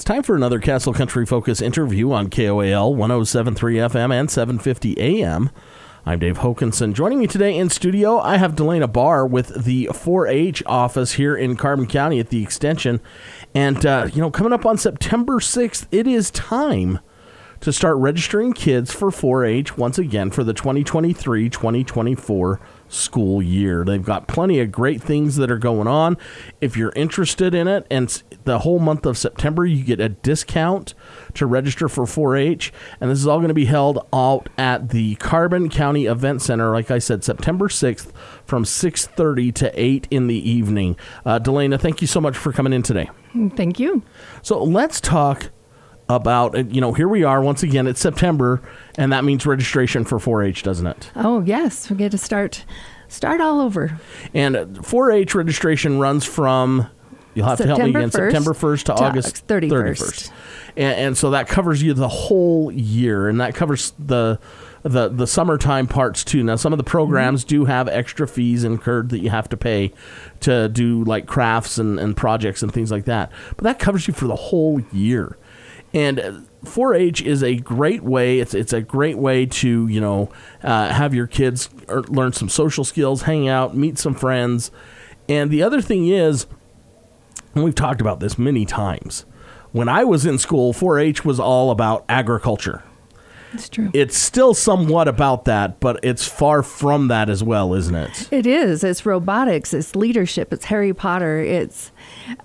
It's time for another Castle Country Focus interview on KOAL 107.3 FM and 750 AM. I'm Dave Hokanson. Joining me today in studio, I have Delana Barr with the 4-H office here in Carbon County at the Extension. And, coming up on September 6th, it is time to start registering kids for 4-H once again for the 2023-2024 school year. They've got plenty of great things that are going on. If you're interested in it, and the whole month of September, you get a discount to register for 4-H. And this is all going to be held out at the Carbon County Event Center, like I said, September 6th from 6:30 to 8 in the evening. Delana, thank you so much for coming in today. Thank you. So let's talk about, here we are once again, it's September, and that means registration for 4-H, doesn't it? Oh, yes. We get to start all over. And 4-H registration runs from, you'll have to help me again, September 1st to August 31st. And so that covers you the whole year, and that covers the summertime parts too. Now, some of the programs do have extra fees incurred that you have to pay to do like crafts and projects and things like that. But that covers you for the whole year. And 4-H is a great way. It's a great way to have your kids learn some social skills, hang out, meet some friends. And the other thing is, and we've talked about this many times, when I was in school, 4-H was all about agriculture. It's true. It's still somewhat about that, but it's far from that as well, isn't it? It is. It's robotics. It's leadership. It's Harry Potter. It's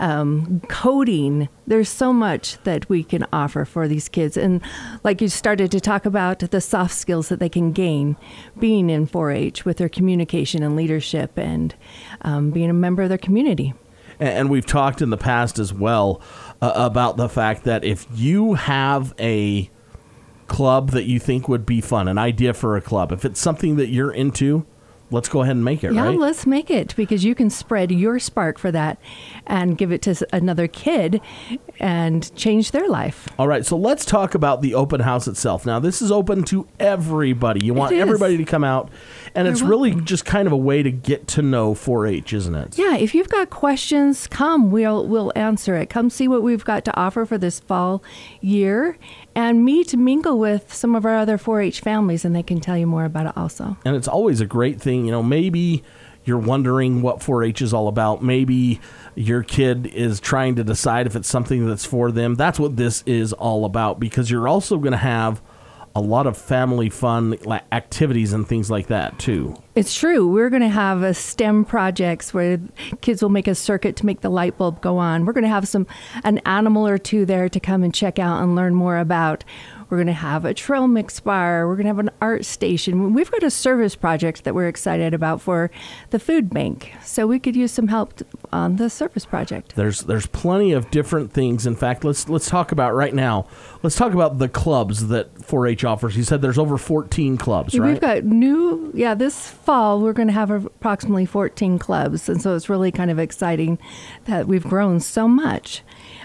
coding. There's so much that we can offer for these kids. And like you started to talk about, the soft skills that they can gain being in 4-H with their communication and leadership and being a member of their community. And we've talked in the past as well about the fact that if you have a club that you think would be fun, an idea for a club, if it's something that you're into, let's go ahead and make it, right? Yeah, let's make it, because you can spread your spark for that and give it to another kid and change their life. All right, so let's talk about the open house itself. Now, this is open to everybody. You want everybody to come out, and it's really just kind of a way to get to know 4-H, isn't it? Yeah, if you've got questions, come. We'll answer it. Come see what we've got to offer for this fall year, and mingle with some of our other 4-H families, and they can tell you more about it also. And it's always a great thing. Maybe you're wondering what 4-H is all about. Maybe your kid is trying to decide if it's something that's for them. That's what this is all about, because you're also going to have a lot of family fun activities and things like that too. It's true. We're going to have STEM projects where kids will make a circuit to make the light bulb go on. We're going to have an animal or two there to come and check out and learn more about. We're going to have a trail mix bar. We're going to have an art station. We've got a service project that we're excited about for the food bank. So we could use some help on the service project. There's plenty of different things. In fact, let's talk about right now. Let's talk about the clubs that 4-H offers. You said there's over 14 clubs, right? We've got this fall we're going to have approximately 14 clubs. And so it's really kind of exciting that we've grown so much.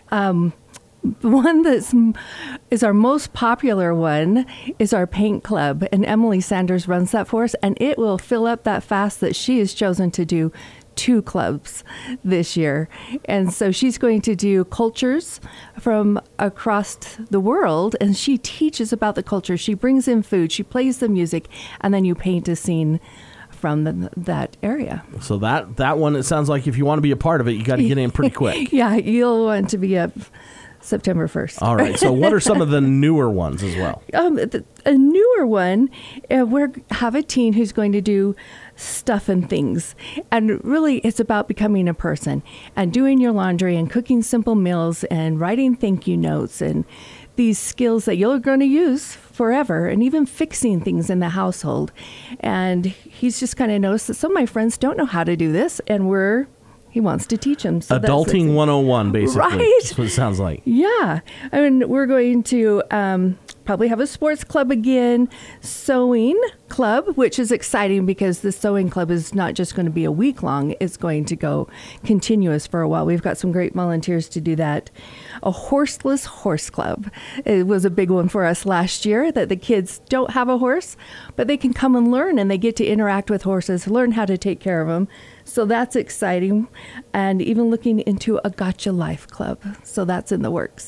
The one that is our most popular one is our paint club, and Emily Sanders runs that for us, and it will fill up that fast that she has chosen to do 2 clubs this year. And so she's going to do cultures from across the world, and she teaches about the culture. She brings in food, she plays the music, and then you paint a scene from that area. So that one, it sounds like if you want to be a part of it, you got to get in pretty quick. Yeah, you'll want to be up September 1st. All right. So what are some of the newer ones as well? A newer one, we have a teen who's going to do stuff and things. And really, it's about becoming a person and doing your laundry and cooking simple meals and writing thank you notes and these skills that you're going to use forever, and even fixing things in the household. And he's just kind of noticed that some of my friends don't know how to do this, and he wants to teach them. So Adulting 101, basically. Right. That's what it sounds like. Yeah. I mean, we're going to probably have a sports club again, sewing club, which is exciting because the sewing club is not just going to be a week long. It's going to go continuous for a while. We've got some great volunteers to do that. A horseless horse club. It was a big one for us last year, that the kids don't have a horse, but they can come and learn, and they get to interact with horses, learn how to take care of them. So that's exciting. And even looking into a Gotcha Life Club. So that's in the works.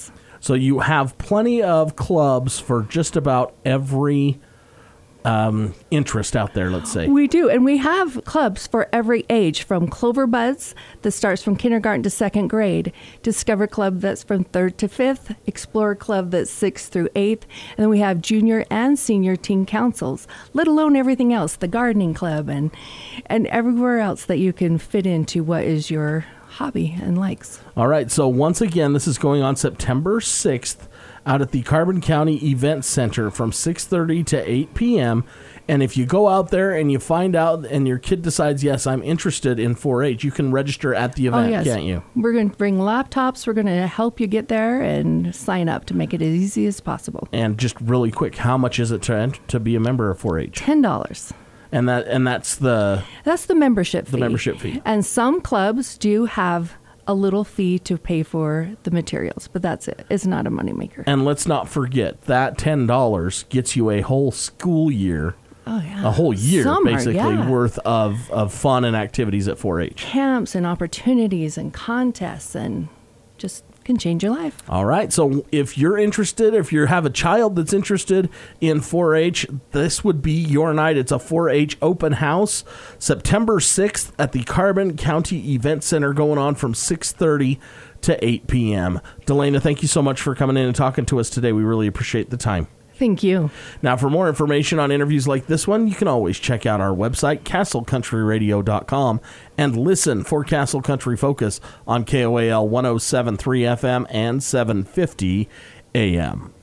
So you have plenty of clubs for just about every interest out there, let's say. We do, and we have clubs for every age, from Clover Buds that starts from kindergarten to second grade, Discover Club that's from 3rd to 5th, Explorer Club that's 6th through 8th, and then we have junior and senior teen councils, let alone everything else, the gardening club and everywhere else that you can fit into what is your hobby and likes. All right, so once again, this is going on September 6th out at the Carbon County Event Center from 6:30 to 8 p.m. And if you go out there and you find out and your kid decides, yes, I'm interested in 4-H, you can register at the event, can't you? We're going to bring laptops. We're going to help you get there and sign up to make it as easy as possible. And just really quick, how much is it to be a member of 4-H? $10. And that's the membership fee. The membership fee. And some clubs do have a little fee to pay for the materials, but that's it. It's not a moneymaker. And let's not forget that $10 gets you a whole school year. Oh, yeah. A whole year, Summer, basically, worth of fun and activities at 4-H. Camps and opportunities and contests, and just can change your life. All right. So if you're interested, if you have a child that's interested in 4-H, this would be your night. It's a 4-H open house, September 6th at the Carbon County Event Center, going on from 6:30 to 8 p.m. Delana, thank you so much for coming in and talking to us today. We really appreciate the time. Thank you. Now, for more information on interviews like this one, you can always check out our website, castlecountryradio.com, and listen for Castle Country Focus on KOAL 107.3 FM and 750 AM.